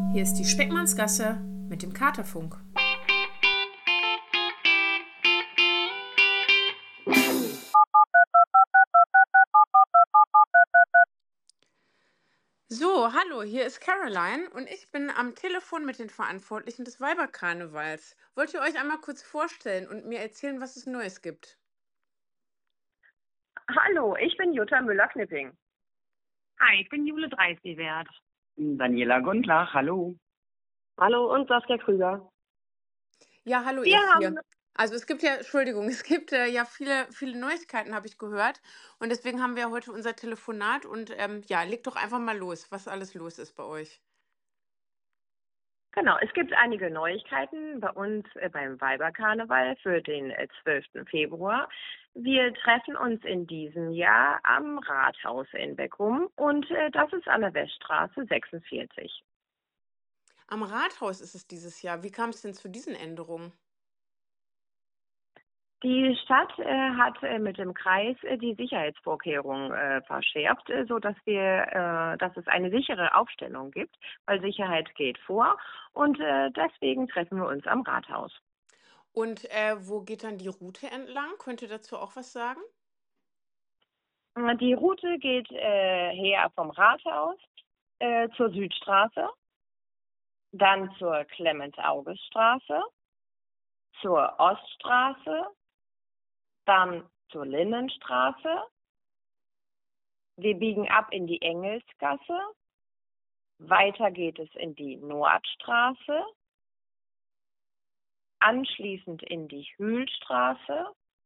Hier ist die Speckmannsgasse mit dem Katerfunk. So, hallo, hier ist Caroline und ich bin am Telefon mit den Verantwortlichen des Weiberkarnevals. Wollt ihr euch einmal kurz vorstellen und mir erzählen, was es Neues gibt? Hallo, ich bin Jutta Müller-Knipping. Hi, ich bin Jule Dreiswert. Daniela Gundlach, hallo. Hallo und Saskia Krüger. Ja, hallo Wir ihr haben, vier. Also es gibt ja, Entschuldigung, es gibt ja viele Neuigkeiten, habe ich gehört. Und deswegen haben wir heute unser Telefonat und ja, legt doch einfach mal los, was alles los ist bei euch. genau, es gibt einige Neuigkeiten bei uns beim Weiberkarneval für den 12. Februar. Wir treffen uns in diesem Jahr am Rathaus in Beckum und das ist an der Weststraße 46. Am Rathaus ist es dieses Jahr. Wie kam es denn zu diesen Änderungen? Die Stadt hat mit dem Kreis die Sicherheitsvorkehrungen verschärft, sodass dass es eine sichere Aufstellung gibt, weil Sicherheit geht vor und deswegen treffen wir uns am Rathaus. Und wo geht dann die Route entlang? Könnt ihr dazu auch was sagen? Die Route geht her vom Rathaus zur Südstraße, dann zur Clemens-August-Straße, zur Oststraße, dann zur Linnenstraße. Wir biegen ab in die Engelsgasse. Weiter geht es in die Nordstraße. Anschließend in die Hühlstraße.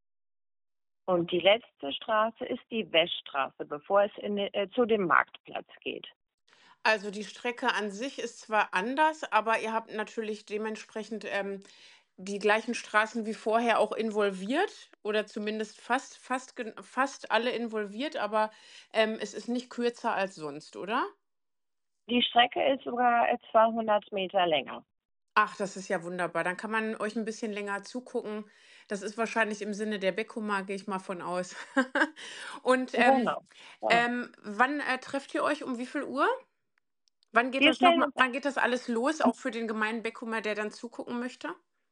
Und die letzte Straße ist die Weststraße, bevor es zu dem Marktplatz geht. Also die Strecke an sich ist zwar anders, aber ihr habt natürlich dementsprechend die gleichen Straßen wie vorher auch involviert oder zumindest fast alle involviert, aber es ist nicht kürzer als sonst, oder? Die Strecke ist sogar 200 Meter länger. Ach, das ist ja wunderbar. Dann kann man euch ein bisschen länger zugucken. Das ist wahrscheinlich im Sinne der Bekkuma, gehe ich mal von aus. Und Genau. Ja. wann trefft ihr euch? Um wie viel Uhr? Wir stellen Wann geht das alles los, auch für den gemeinen Beckumer, der dann zugucken möchte?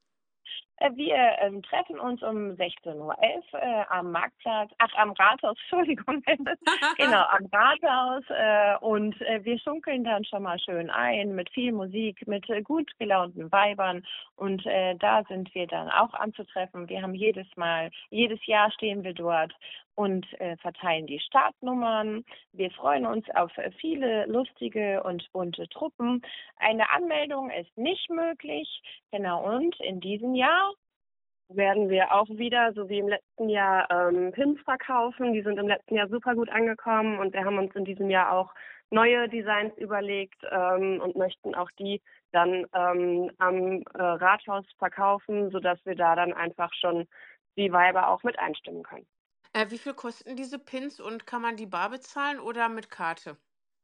Wir treffen uns um 16:11 Uhr am Marktplatz, am Rathaus, Entschuldigung, genau, am Rathaus und wir schunkeln dann schon mal schön ein mit viel Musik, mit gut gelaunten Weibern und da sind wir dann auch anzutreffen. Wir haben jedes Jahr stehen wir dort und verteilen die Startnummern. Wir freuen uns auf viele lustige und bunte Truppen. Eine Anmeldung ist nicht möglich. Genau, und in diesem Jahr werden wir auch wieder, so wie im letzten Jahr, Pins verkaufen. Die sind im letzten Jahr super gut angekommen und wir haben uns in diesem Jahr auch neue Designs überlegt und möchten auch die dann am Rathaus verkaufen, sodass wir da dann einfach schon die Weiber auch mit einstimmen können. Wie viel kosten diese Pins und kann man die bar bezahlen oder mit Karte?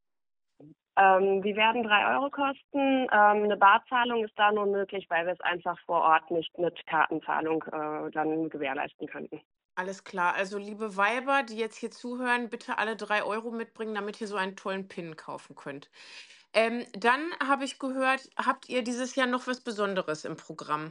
Die werden 3 € kosten. Eine Barzahlung ist da nur möglich, weil wir es einfach vor Ort nicht mit Kartenzahlung dann gewährleisten könnten. Alles klar. Also liebe Weiber, die jetzt hier zuhören, bitte alle 3 € mitbringen, damit ihr so einen tollen Pin kaufen könnt. Dann habe ich gehört, habt ihr dieses Jahr noch was Besonderes im Programm?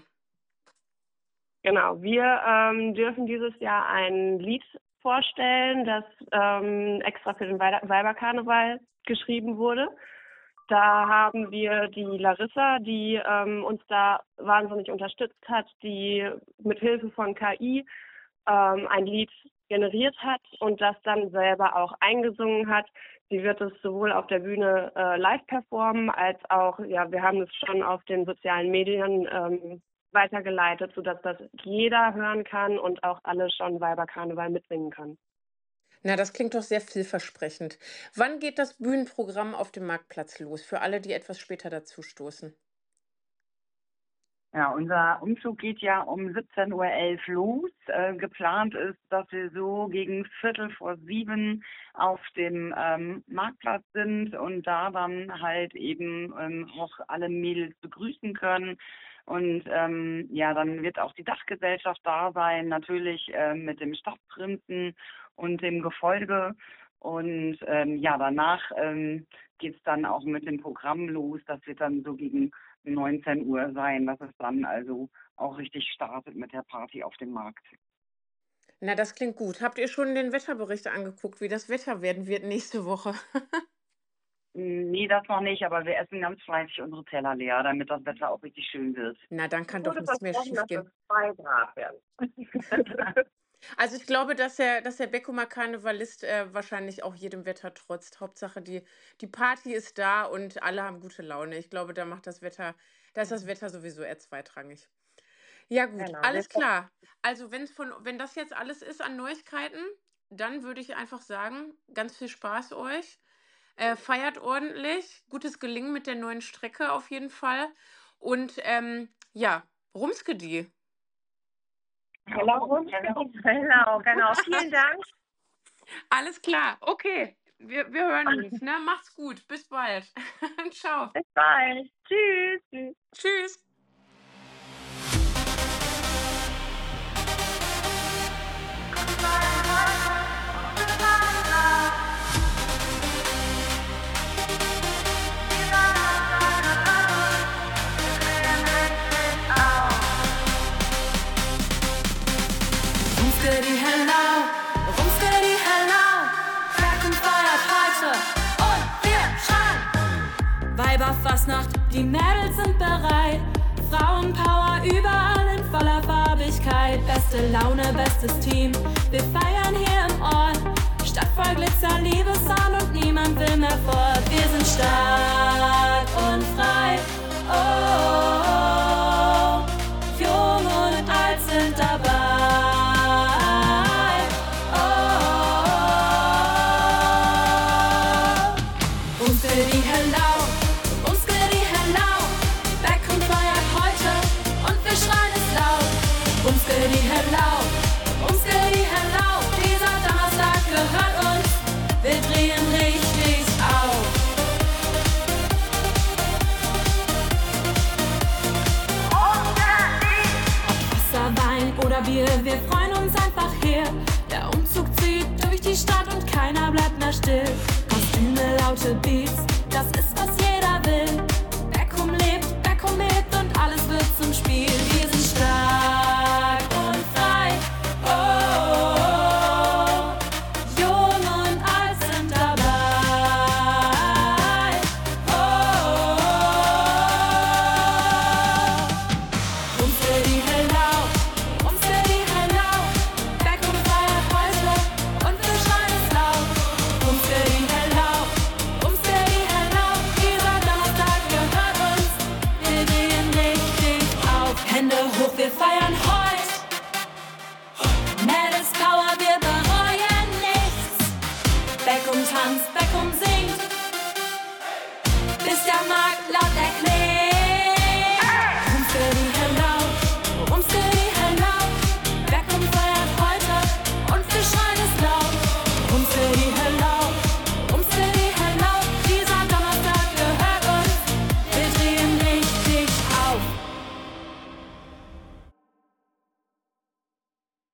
Genau, wir dürfen dieses Jahr ein Lied vorstellen, das extra für den Weiberkarneval geschrieben wurde. Da haben wir die Larissa, die uns da wahnsinnig unterstützt hat, die mit Hilfe von KI ein Lied generiert hat und das dann selber auch eingesungen hat. Sie wird es sowohl auf der Bühne live performen, als auch, ja, wir haben es schon auf den sozialen Medien weitergeleitet, sodass das jeder hören kann und auch alle schon Weiberkarneval mitsingen können. Na, das klingt doch sehr vielversprechend. Wann geht das Bühnenprogramm auf dem Marktplatz los, für alle, die etwas später dazustoßen? Ja, unser Umzug geht ja um 17:11 Uhr los. Geplant ist, dass wir so gegen 6:45 auf dem Marktplatz sind und da dann halt eben auch alle Mädels begrüßen können. Und ja, dann wird auch die Dachgesellschaft da sein, natürlich mit dem Stadtprinzen und dem Gefolge. Und ja, danach geht es dann auch mit dem Programm los. Das wird dann so gegen 19 Uhr sein, dass es dann also auch richtig startet mit der Party auf dem Markt. Na, das klingt gut. Habt ihr schon den Wetterbericht angeguckt, wie das Wetter werden wird nächste Woche? Nee, das noch nicht, aber wir essen ganz fleißig unsere Teller leer, damit das Wetter auch richtig schön wird. Na, dann kann doch Wurde nichts mehr versprochen, dass schiefgehen. es 2 Grad werden. Also ich glaube, dass der Beckumer Karnevalist wahrscheinlich auch jedem Wetter trotzt. Hauptsache, die Party ist da und alle haben gute Laune. Ich glaube, da ist das Wetter sowieso eher zweitrangig. Ja gut, Genau. alles klar. Also wenn das jetzt alles ist an Neuigkeiten, dann würde ich einfach sagen, ganz viel Spaß euch. Feiert ordentlich, gutes Gelingen mit der neuen Strecke auf jeden Fall. Und ja, Rumskedi. Hello, genau. Vielen Dank. Alles klar, okay. Wir hören uns, ne? Macht's gut. Bis bald. Ciao. Bis bald. Tschüss. Tschüss. Rumskedi hello, Becken feiert heute und wir schreien. Weiberfastnacht, die Mädels sind bereit. Frauenpower überall in voller Farbigkeit. Beste Laune, bestes Team, wir feiern hier im Ort. Stadt voll Glitzer, Liebessound und niemand will mehr fort. Wir sind stark und frei, oh, jung und alt sind dabei. Rumskedi hello, dieser Donnerstag gehört uns, wir drehen richtig auf. Ob Wasser, Wein oder Bier, wir freuen uns einfach hier. Der Umzug zieht durch die Stadt und keiner bleibt mehr still. Kostüme, laute Beats, das ist